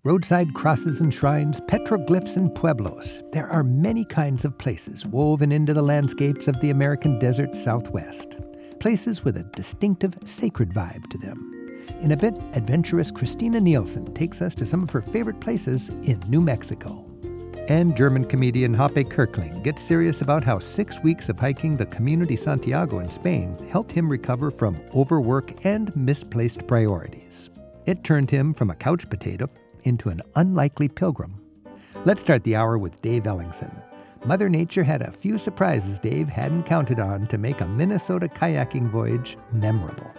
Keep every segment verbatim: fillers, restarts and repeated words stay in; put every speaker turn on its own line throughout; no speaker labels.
Roadside crosses and shrines, petroglyphs and pueblos. There are many kinds of places woven into the landscapes of the American desert Southwest. Places with a distinctive, sacred vibe to them. In a bit, adventurous Christina Nielsen takes us to some of her favorite places in New Mexico. And German comedian Hoppe Kirkling gets serious about how six weeks of hiking the Community Santiago in Spain helped him recover from overwork and misplaced priorities. It turned him from a couch potato into an unlikely pilgrim. Let's start the hour with Dave Ellingson. Mother Nature had a few surprises Dave hadn't counted on to make a Minnesota kayaking voyage memorable.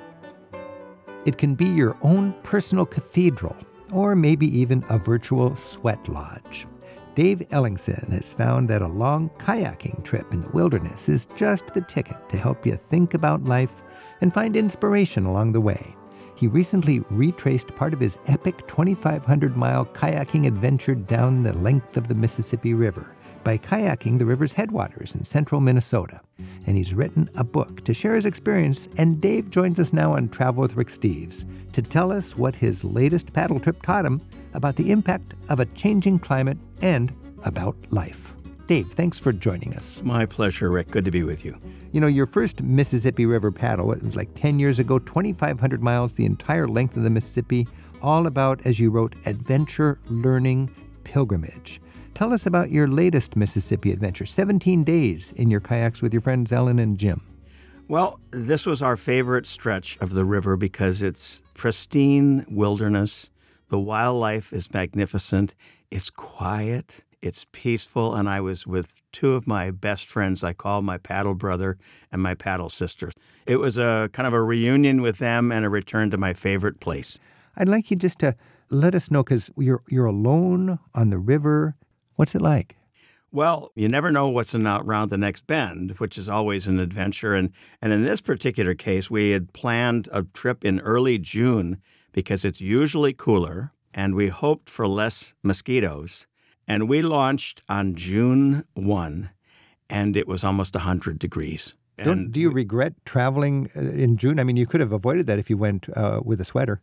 It can be your own personal cathedral, or maybe even a virtual sweat lodge. Dave Ellingson has found that a long kayaking trip in the wilderness is just the ticket to help you think about life and find inspiration along the way. He recently retraced part of his epic twenty-five hundred mile kayaking adventure down the length of the Mississippi River by kayaking the river's headwaters in central Minnesota. And he's written a book to share his experience, and Dave joins us now on Travel with Rick Steves to tell us what his latest paddle trip taught him about the impact of a changing climate and about life. Dave, thanks for joining us.
My pleasure, Rick. Good to be with you.
You know, your first Mississippi River paddle, it was like ten years ago, twenty-five hundred miles, the entire length of the Mississippi, all about, as you wrote, adventure, learning, pilgrimage. Tell us about your latest Mississippi adventure, seventeen days in your kayaks with your friends Ellen and Jim.
Well, this was our favorite stretch of the river because it's pristine wilderness. The wildlife is magnificent. It's quiet. It's peaceful, and I was with two of my best friends I call my paddle brother and my paddle sister. It was a kind of a reunion with them and a return to my favorite place.
I'd like you just to let us know, because you're, you're alone on the river. What's it like?
Well, you never know what's in, around the next bend, which is always an adventure. And, and in this particular case, we had planned a trip in early June because it's usually cooler, and we hoped for less mosquitoes. And we launched on June first, and it was almost one hundred degrees.
And do you we, regret traveling in June? I mean, you could have avoided that if you went uh, with a sweater.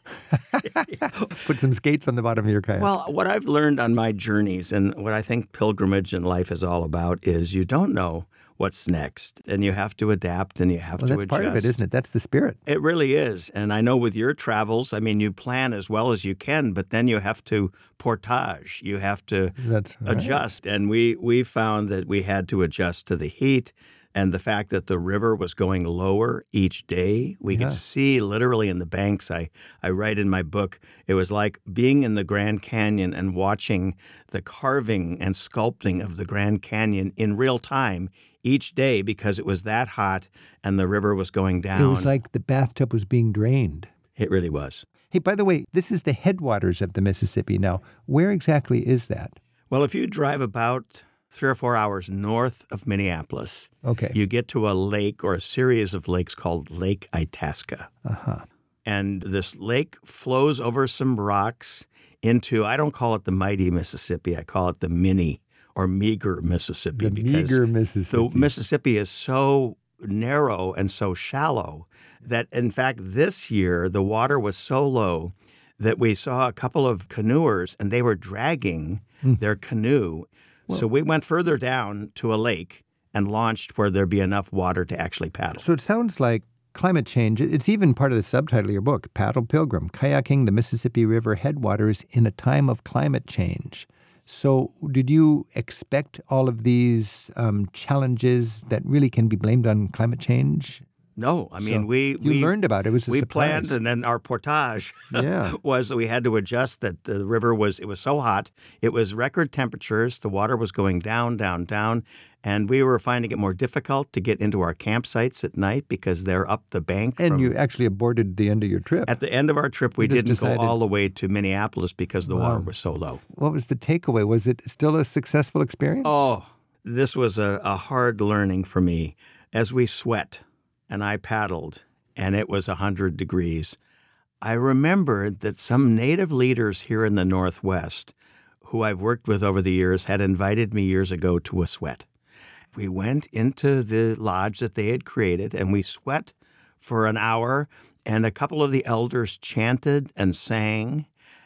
Put some skates on the bottom of your kayak.
Well, what I've learned on my journeys and what I think pilgrimage and life is all about is you don't know what's next, and you have to adapt and you have
well,
to
that's
adjust.
Part of it, isn't it? That's the spirit.
It really is. And I know with your travels, I mean, you plan as well as you can, but then you have to portage. You have to
that's right.
adjust. And we, we found that we had to adjust to the heat and the fact that the river was going lower each day. We
yeah.
could see literally in the banks. I, I write in my book, it was like being in the Grand Canyon and watching the carving and sculpting of the Grand Canyon in real time each day because it was that hot and the river was going down.
It was like the bathtub was being drained.
It really was.
Hey, by the way, this is the headwaters of the Mississippi now. Where exactly is that?
Well, if you drive about three or four hours north of Minneapolis,
okay.
you get to a lake or a series of lakes called Lake Itasca.
Uh-huh.
And this lake flows over some rocks into, I don't call it the mighty Mississippi, I call it the mini or meager Mississippi.
The
because
meager Mississippi.
The Mississippi is so narrow and so shallow that, in fact, this year the water was so low that we saw a couple of canoers and they were dragging mm. their canoe. Well, so we went further down to a lake and launched where there'd be enough water to actually paddle.
So it sounds like climate change, it's even part of the subtitle of your book, Paddle Pilgrim, Kayaking the Mississippi River Headwaters in a Time of Climate Change. So did you expect all of these um, challenges that really can be blamed on climate change?
No, I mean,
so
we...
You
we,
learned about it. It was a
We
surprise.
planned, and then our portage
yeah.
was that we had to adjust that the river was, it was so hot. It was record temperatures. The water was going down, down, down. And we were finding it more difficult to get into our campsites at night because they're up the bank.
And
from,
you actually aborted the end of your trip.
At the end of our trip, we
you
didn't
decided,
go all the way to Minneapolis because the
wow.
water was so low.
What was the takeaway? Was it still a successful experience?
Oh, this was a, a hard learning for me. As we sweat and I paddled, and it was one hundred degrees, I remembered that some native leaders here in the Northwest, who I've worked with over the years, had invited me years ago to a sweat. We went into the lodge that they had created, and we sweat for an hour, and a couple of the elders chanted and sang,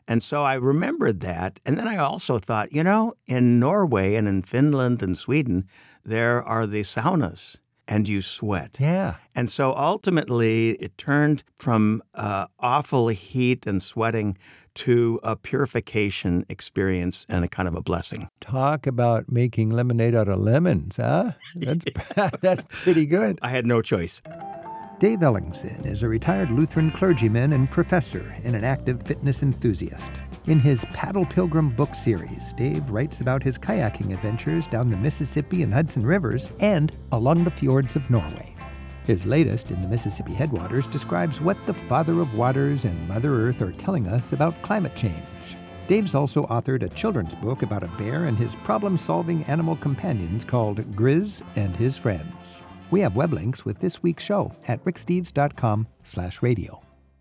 And so I remembered that. And then I also thought, you know, in Norway and in Finland and Sweden, there are the saunas and you sweat.
Yeah.
And so ultimately it turned from uh, awful heat and sweating to a purification experience and a kind of a blessing.
Talk about making lemonade out of lemons, huh? That's, that's pretty good.
I had no choice.
Dave Ellingson is a retired Lutheran clergyman and professor and an active fitness enthusiast. In his Paddle Pilgrim book series, Dave writes about his kayaking adventures down the Mississippi and Hudson rivers and along the fjords of Norway. His latest, In the Mississippi Headwaters, describes what the Father of Waters and Mother Earth are telling us about climate change. Dave's also authored a children's book about a bear and his problem-solving animal companions called Grizz and His Friends. We have web links with this week's show at ricksteves.com slash radio.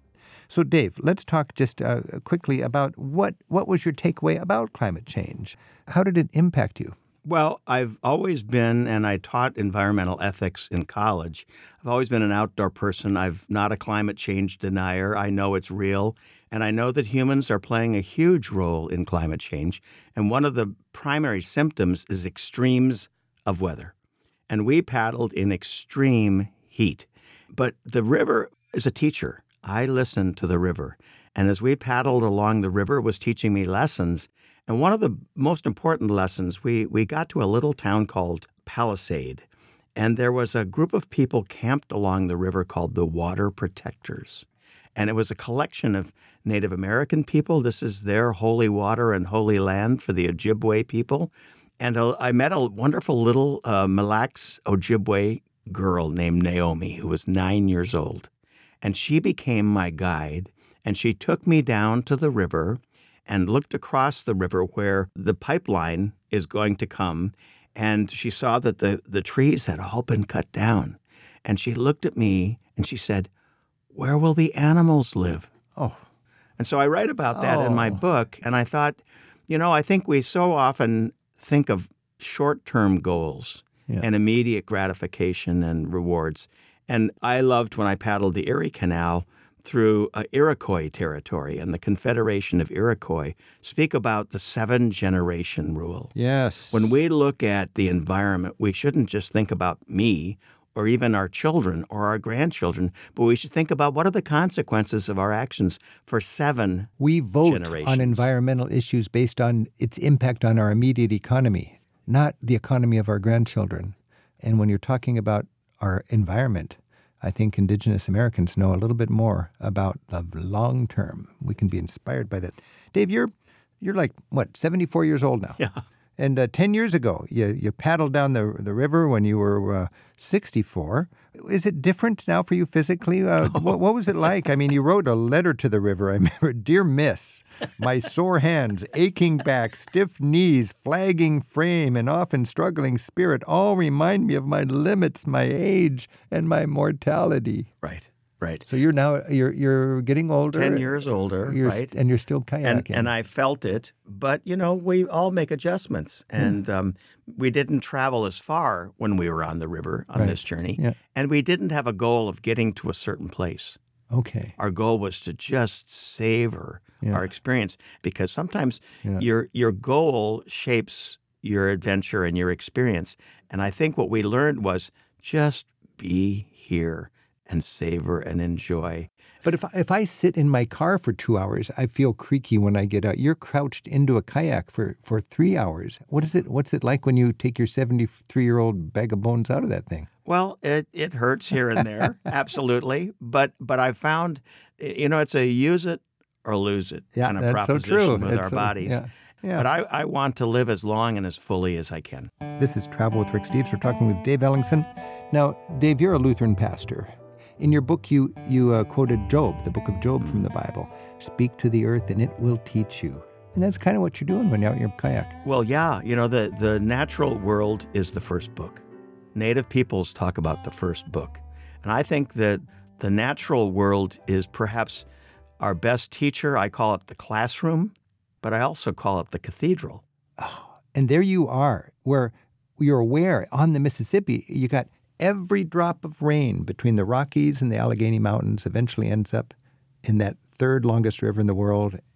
So, Dave, let's talk just uh, quickly about what, what was your takeaway about climate change? How did it impact you?
Well, I've always been, and I taught environmental ethics in college. I've always been an outdoor person. I'm not a climate change denier. I know it's real, and I know that humans are playing a huge role in climate change. And one of the primary symptoms is extremes of weather. And we paddled in extreme heat. But the river is a teacher. I listened to the river. And as we paddled along the river, it was teaching me lessons. And one of the most important lessons, we, we got to a little town called Palisade, and there was a group of people camped along the river called the Water Protectors. And it was a collection of Native American people. This is their holy water and holy land for the Ojibwe people. And uh, I met a wonderful little uh, Mille Lacs Ojibwe girl named Naomi, who was nine years old. And she became my guide, and she took me down to the river and looked across the river where the pipeline is going to come. And she saw that the, the trees had all been cut down. And she looked at me and she said, "Where will the animals live?"
Oh.
And so I write about that
oh.
in my book. And I thought, you know, I think we so often think of short-term goals yeah. and immediate gratification and rewards. And I loved when I paddled the Erie Canal through uh, Iroquois territory, and the Confederation of Iroquois speak about the seven-generation rule.
Yes.
When we look at the environment, we shouldn't just think about me or even our children or our grandchildren, but we should think about what are the consequences of our actions for seven
we vote
generations.
On environmental issues based on its impact on our immediate economy, not the economy of our grandchildren. And when you're talking about our environment, I think Indigenous Americans know a little bit more about the long term. We can be inspired by that. Dave, you're you're like, what, seventy-four years old now?
Yeah.
And uh, ten years ago, you, you paddled down the the river when you were uh, sixty-four. Is it different now for you physically? Uh, oh. what, what was it like? I mean, you wrote a letter to the river. I remember, "Dear Miss, my sore hands, aching back, stiff knees, flagging frame, and often struggling spirit all remind me of my limits, my age, and my mortality."
Right. Right.
So you're now, you're you're getting older.
Ten years older,
you're,
right.
And you're still kayaking.
And, and I felt it, but, you know, we all make adjustments. And mm. um, we didn't travel as far when we were on the river on
right.
this journey.
Yeah.
And we didn't have a goal of getting to a certain place.
Okay.
Our goal was to just savor yeah. our experience, because sometimes
yeah.
your your goal shapes your adventure and your experience. And I think what we learned was just be here and savor and enjoy.
But if, if I sit in my car for two hours, I feel creaky when I get out. You're crouched into a kayak for, for three hours. What is it? What's it like when you take your seventy-three-year-old bag of bones out of that thing?
Well, it, it hurts here and there, absolutely. But but I found, you know, it's a use it or lose it
yeah,
kind of
that's
proposition
so true.
with
that's
our
so,
bodies.
Yeah. Yeah.
But I, I want to live as long and as fully as I can.
This is Travel with Rick Steves. We're talking with Dave Ellingson. Now, Dave, you're a Lutheran pastor. In your book, you, you uh, quoted Job, the book of Job from the Bible. "Speak to the earth and it will teach you." And that's kind of what you're doing when you're out in your kayak.
Well, yeah. You know, the, the natural world is the first book. Native peoples talk about the first book. And I think that the natural world is perhaps our best teacher. I call it the classroom, but I also call it the cathedral.
Oh, and there you are, where you're aware on the Mississippi, you got every drop of rain between the Rockies and the Allegheny Mountains eventually ends up in that third longest river in the world,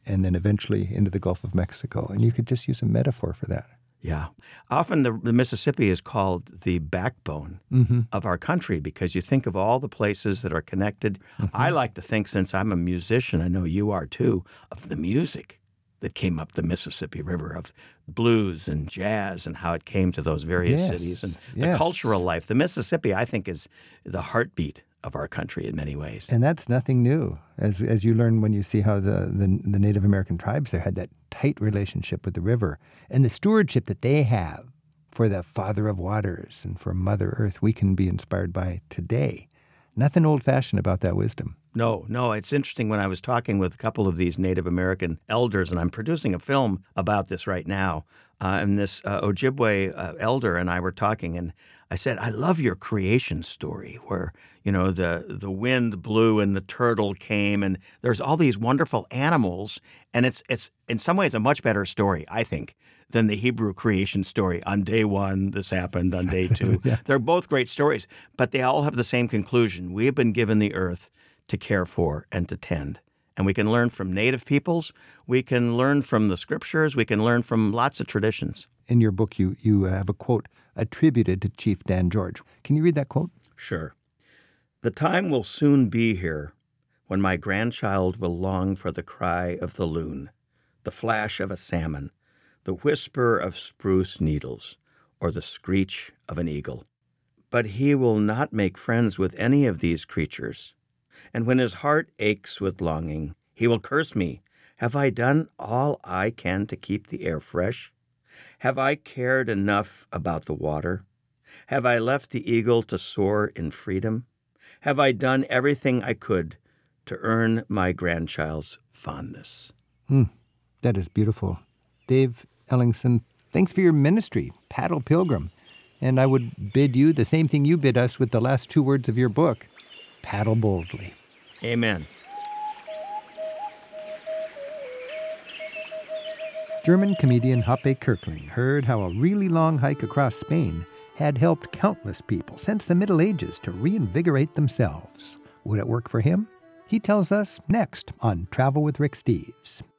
and then eventually into the Gulf of Mexico. And you could just use a metaphor for that.
Yeah. Often the, the Mississippi is called the backbone mm-hmm. of our country because you think of all the places that are connected. Mm-hmm. I like to think, since I'm a musician, I know you are too, of the music that came up the Mississippi River, of blues and jazz and how it came to those various
yes.
cities and
yes.
the cultural life. The Mississippi, I think, is the heartbeat of our country in many ways.
And that's nothing new, as as you learn when you see how the, the, the Native American tribes there had that tight relationship with the river and the stewardship that they have for the Father of Waters and for Mother Earth we can be inspired by today. Nothing old-fashioned about that wisdom.
No, no. It's interesting when I was talking with a couple of these Native American elders, and I'm producing a film about this right now, uh, and this uh, Ojibwe uh, elder and I were talking, and I said, I love your creation story where, you know, the, the wind blew and the turtle came, and there's all these wonderful animals, and it's it's in some ways a much better story, I think, than the Hebrew creation story. On day one, this happened. On day two. yeah. They're both great stories, but they all have the same conclusion. We have been given the earth to care for and to tend. And we can learn from native peoples. We can learn from the scriptures. We can learn from lots of traditions.
In your book, you, you have a quote attributed to Chief Dan George. Can you read that quote?
Sure. The time will soon be here when my grandchild will long for the cry of the loon, the flash of a salmon, the whisper of spruce needles, or the screech of an eagle. But he will not make friends with any of these creatures. And when his heart aches with longing, he will curse me. Have I done all I can to keep the air fresh? Have I cared enough about the water? Have I left the eagle to soar in freedom? Have I done everything I could to earn my grandchild's fondness?
Hmm. That is beautiful. Dave Ellingson, thanks for your ministry, Paddle Pilgrim. And I would bid you the same thing you bid us with the last two words of your book, paddle boldly.
Amen.
German comedian Happe Kerkeling heard how a really long hike across Spain had helped countless people since the Middle Ages to reinvigorate themselves. Would it work for him? He tells us next on Travel with Rick Steves.